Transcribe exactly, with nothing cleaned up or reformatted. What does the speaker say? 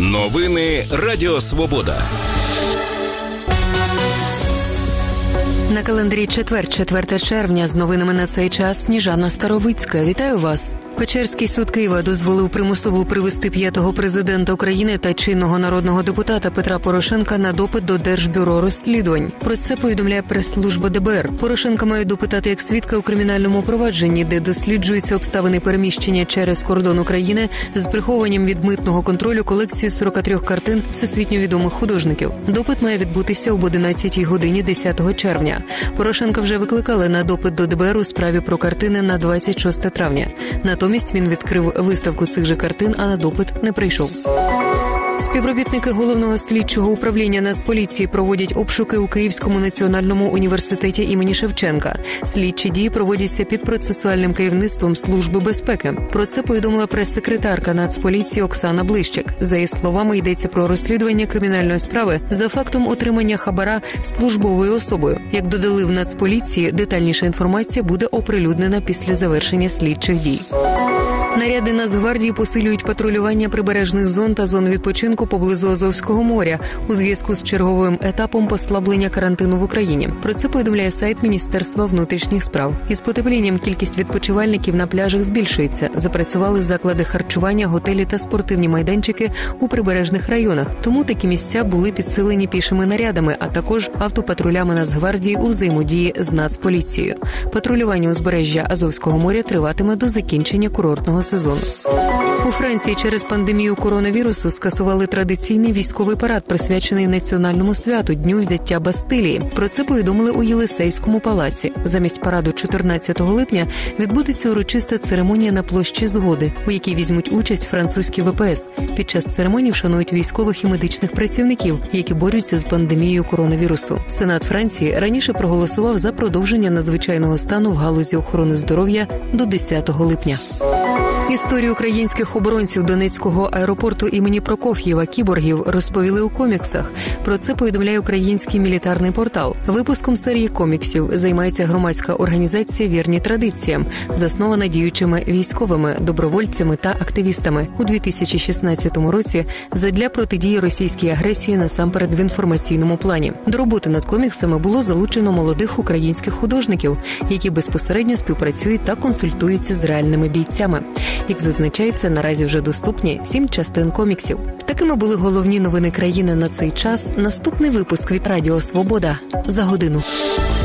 Новини Радіо Свобода. На календарі четвер, четверте червня. З новинами на цей час Сніжана Старовицька. Вітаю вас. Печерський суд Києва дозволив примусово привезти п'ятого президента України та чинного народного депутата Петра Порошенка на допит до Держбюро розслідувань. Про це повідомляє прес-служба де бе ер. Порошенка має допитати як свідка у кримінальному провадженні, де досліджуються обставини переміщення через кордон України з приховуванням від митного контролю колекції сорок три картин всесвітньо відомих художників. Допит має відбутися об одинадцятій годині десятого червня. Порошенка вже викликали на допит до де бе ер у справі про картини на двадцять шосте травня. Натомість він відкрив виставку цих же картин, а на допит не прийшов. Співробітники Головного слідчого управління Нацполіції проводять обшуки у Київському національному університеті імені Шевченка. Слідчі дії проводяться під процесуальним керівництвом Служби безпеки. Про це повідомила прес-секретарка Нацполіції Оксана Блищик. За її словами, йдеться про розслідування кримінальної справи за фактом отримання хабара службовою особою. Як додали в Нацполіції, детальніша інформація буде оприлюднена після завершення слідчих дій. Наряди Нацгвардії посилюють патрулювання прибережних зон та зон відпочинку поблизу Азовського моря у зв'язку з черговим етапом послаблення карантину в Україні. Про це повідомляє сайт Міністерства внутрішніх справ. Із потеплінням кількість відпочивальників на пляжах збільшується. Запрацювали заклади харчування, готелі та спортивні майданчики у прибережних районах. Тому такі місця були підсилені пішими нарядами, а також автопатрулями Нацгвардії у взаємодії з Нацполіцією. Патрулювання узбережжя Азовського моря триватиме до закінчення курортного сезону. У Франції через пандемію коронавірусу скасували традиційний військовий парад, присвячений національному святу – Дню взяття Бастилії. Про це повідомили у Єлисейському палаці. Замість параду чотирнадцятого липня відбудеться урочиста церемонія на площі Згоди, у якій візьмуть участь французькі ве пе ес. Під час церемонії вшанують військових і медичних працівників, які борються з пандемією коронавірусу. Сенат Франції раніше проголосував за продовження надзвичайного стану в галузі охорони здоров'я до десятого липня. Історію українських оборонців Донецького аеропорту імені Прокоф'єва «Кіборгів» розповіли у коміксах. Про це повідомляє український мілітарний портал. Випуском серії коміксів займається громадська організація «Вірні традиціям», заснована діючими військовими, добровольцями та активістами. У дві тисячі шістнадцятому році задля протидії російській агресії насамперед в інформаційному плані. До роботи над коміксами було залучено молодих українських художників, які безпосередньо співпрацюють та консультуються з реальними бійцями. Як зазначається, наразі вже доступні сім частин коміксів. Такими були головні новини країни на цей час. Наступний випуск від Радіо Свобода за годину.